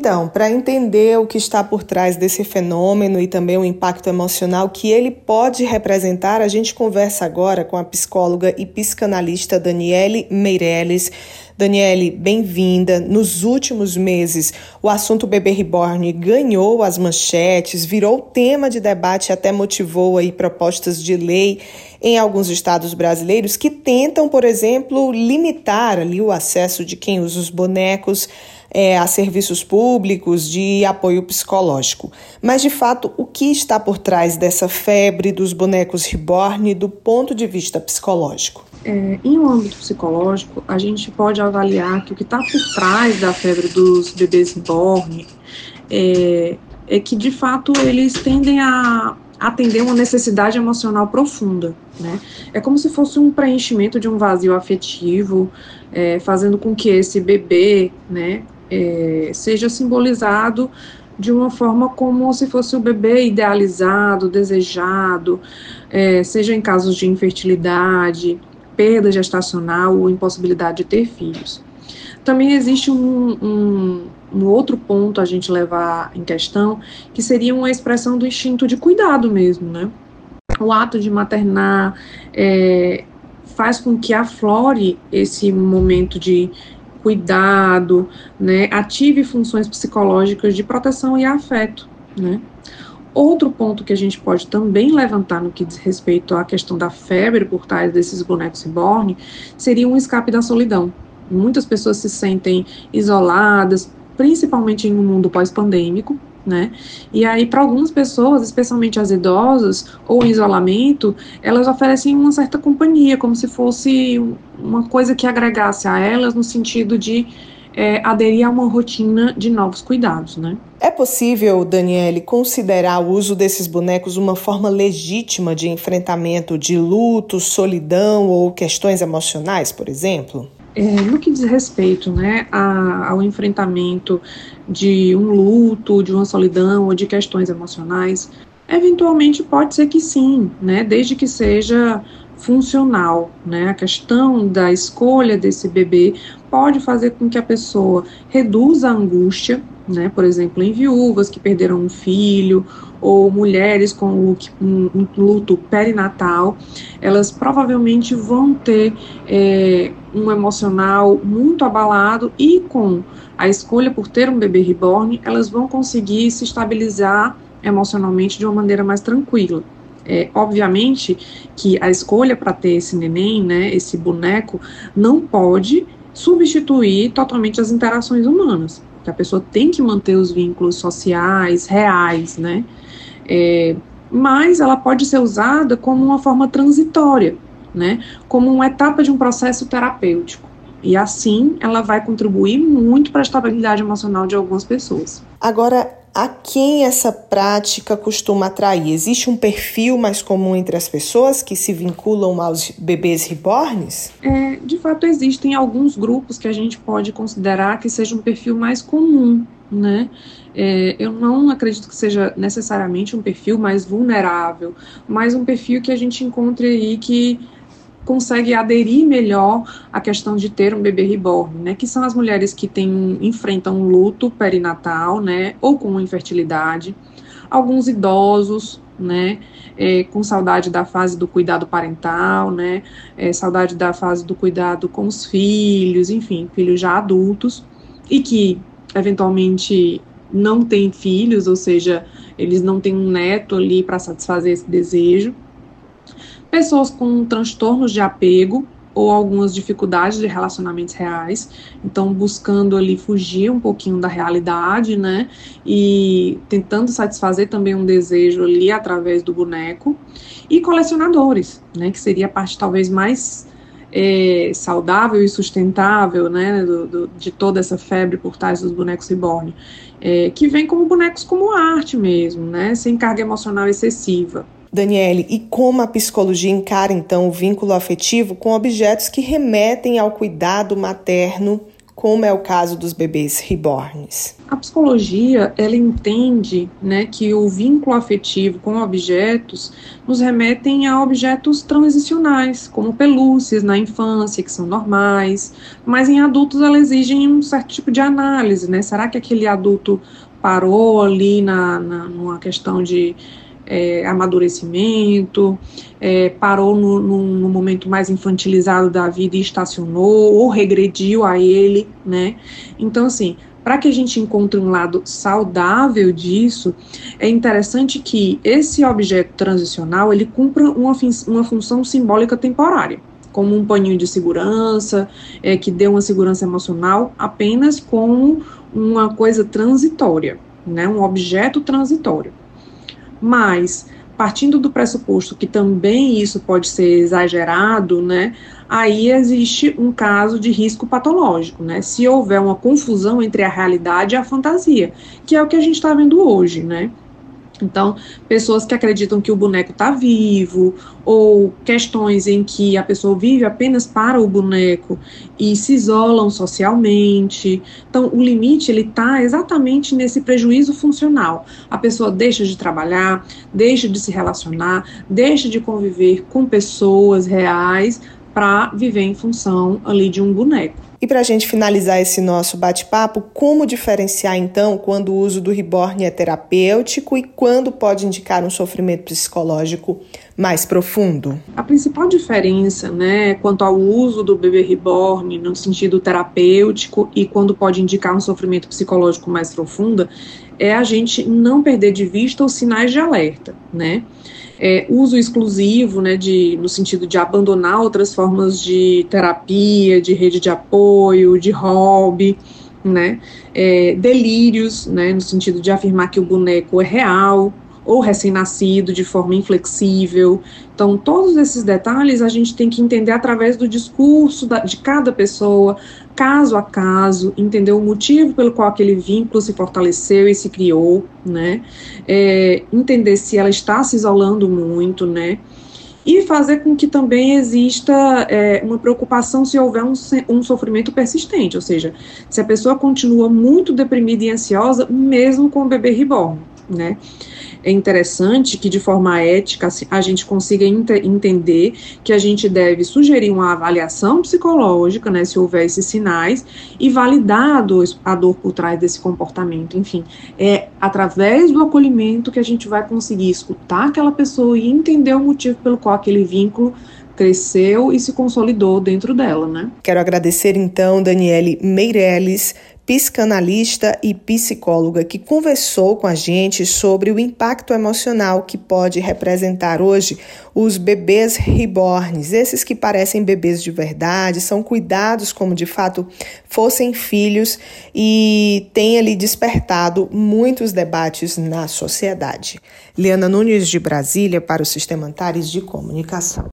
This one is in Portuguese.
Então, para entender o que está por trás desse fenômeno e também o impacto emocional que ele pode representar, a gente conversa agora com a psicóloga e psicanalista Daniele Meirelles. Daniele, bem-vinda. Nos últimos meses, o assunto bebê reborn ganhou as manchetes, virou tema de debate e até motivou aí propostas de lei em alguns estados brasileiros que tentam, por exemplo, limitar ali o acesso de quem usa os bonecos a serviços públicos de apoio psicológico. Mas, de fato, o que está por trás dessa febre dos bonecos reborn do ponto de vista psicológico? Em um âmbito psicológico, a gente pode avaliar que o que está por trás da febre dos bebês reborn é que, de fato, eles tendem a atender uma necessidade emocional profunda, né? É como se fosse um preenchimento de um vazio afetivo, fazendo com que esse bebê, né, seja simbolizado de uma forma como se fosse o bebê idealizado, desejado, seja em casos de infertilidade, perda gestacional ou impossibilidade de ter filhos. Também existe um outro ponto a gente levar em questão, que seria uma expressão do instinto de cuidado mesmo, né? O ato de maternar faz com que aflore esse momento de cuidado, né? Ative funções psicológicas de proteção e afeto, né? Outro ponto que a gente pode também levantar no que diz respeito à questão da febre por trás desses bonecos reborn seria um escape da solidão. Muitas pessoas se sentem isoladas, principalmente em um mundo pós-pandêmico, né? E aí, para algumas pessoas, especialmente as idosas ou em isolamento, elas oferecem uma certa companhia, como se fosse uma coisa que agregasse a elas no sentido de aderir a uma rotina de novos cuidados, né? É possível, Daniele, considerar o uso desses bonecos uma forma legítima de enfrentamento de luto, solidão ou questões emocionais, por exemplo? No que diz respeito, né, ao enfrentamento de um luto, de uma solidão ou de questões emocionais, eventualmente pode ser que sim, né, desde que seja funcional, né, a questão da escolha desse bebê pode fazer com que a pessoa reduza a angústia, né, por exemplo, em viúvas que perderam um filho, ou mulheres com um luto perinatal, elas provavelmente vão ter um emocional muito abalado e com a escolha por ter um bebê reborn, elas vão conseguir se estabilizar emocionalmente de uma maneira mais tranquila. Obviamente que a escolha para ter esse neném, né, esse boneco, não pode substituir totalmente as interações humanas. A pessoa tem que manter os vínculos sociais reais, né? Mas ela pode ser usada como uma forma transitória, né? Como uma etapa de um processo terapêutico. E assim ela vai contribuir muito para a estabilidade emocional de algumas pessoas. Agora, a quem essa prática costuma atrair? Existe um perfil mais comum entre as pessoas que se vinculam aos bebês reborns? De fato, existem alguns grupos que a gente pode considerar que seja um perfil mais comum, né? Eu não acredito que seja necessariamente um perfil mais vulnerável, mas um perfil que a gente encontre aí que consegue aderir melhor à questão de ter um bebê reborn, né, que são as mulheres que enfrentam um luto perinatal, né, ou com infertilidade, alguns idosos, né, com saudade da fase do cuidado parental, né, saudade da fase do cuidado com os filhos, enfim, filhos já adultos, e que, eventualmente, não têm filhos, ou seja, eles não têm um neto ali para satisfazer esse desejo. Pessoas com transtornos de apego ou algumas dificuldades de relacionamentos reais, então buscando ali fugir um pouquinho da realidade, né, e tentando satisfazer também um desejo ali através do boneco, e colecionadores, né, que seria a parte talvez mais saudável e sustentável, né, de toda essa febre por trás dos bonecos reborn, que vem como bonecos como arte mesmo, né, sem carga emocional excessiva. Daniele, e como a psicologia encara, então, o vínculo afetivo com objetos que remetem ao cuidado materno como é o caso dos bebês reborns? A psicologia, ela entende, né, que o vínculo afetivo com objetos nos remetem a objetos transicionais, como pelúcias na infância, que são normais, mas em adultos ela exigem um certo tipo de análise, né? Será que aquele adulto parou ali numa questão de amadurecimento, parou no momento mais infantilizado da vida e estacionou, ou regrediu a ele, né? Então, assim, para que a gente encontre um lado saudável disso, é interessante que esse objeto transicional, ele cumpra uma função simbólica temporária, como um paninho de segurança, que dê uma segurança emocional, apenas como uma coisa transitória, né? Um objeto transitório. Mas, partindo do pressuposto que também isso pode ser exagerado, né, aí existe um caso de risco patológico, né, se houver uma confusão entre a realidade e a fantasia, que é o que a gente está vendo hoje, né. Então, pessoas que acreditam que o boneco está vivo, ou questões em que a pessoa vive apenas para o boneco e se isolam socialmente. Então, o limite ele está exatamente nesse prejuízo funcional. A pessoa deixa de trabalhar, deixa de se relacionar, deixa de conviver com pessoas reais para viver em função ali de um boneco. E para a gente finalizar esse nosso bate-papo, como diferenciar então quando o uso do reborn é terapêutico e quando pode indicar um sofrimento psicológico mais profundo? A principal diferença, né, quanto ao uso do bebê reborn no sentido terapêutico e quando pode indicar um sofrimento psicológico mais profundo, é a gente não perder de vista os sinais de alerta, né? Uso exclusivo, né, no sentido de abandonar outras formas de terapia, de rede de apoio, de hobby, né, delírios, né, no sentido de afirmar que o boneco é real, ou recém-nascido de forma inflexível. Então, todos esses detalhes a gente tem que entender através do discurso de cada pessoa, caso a caso, entender o motivo pelo qual aquele vínculo se fortaleceu e se criou, né? Entender se ela está se isolando muito, né? E fazer com que também exista uma preocupação se houver um sofrimento persistente, ou seja, se a pessoa continua muito deprimida e ansiosa, mesmo com o bebê reborn, né? É interessante que, de forma ética, a gente consiga entender que a gente deve sugerir uma avaliação psicológica, né, se houver esses sinais, e validar a dor por trás desse comportamento. Enfim, é através do acolhimento que a gente vai conseguir escutar aquela pessoa e entender o motivo pelo qual aquele vínculo cresceu e se consolidou dentro dela, né? Quero agradecer, então, Daniele Meirelles, psicanalista e psicóloga, que conversou com a gente sobre o impacto emocional que pode representar hoje os bebês reborns, esses que parecem bebês de verdade, são cuidados como de fato fossem filhos e tem ali despertado muitos debates na sociedade. Liana Nunes, de Brasília, para o Sistema Antares de Comunicação.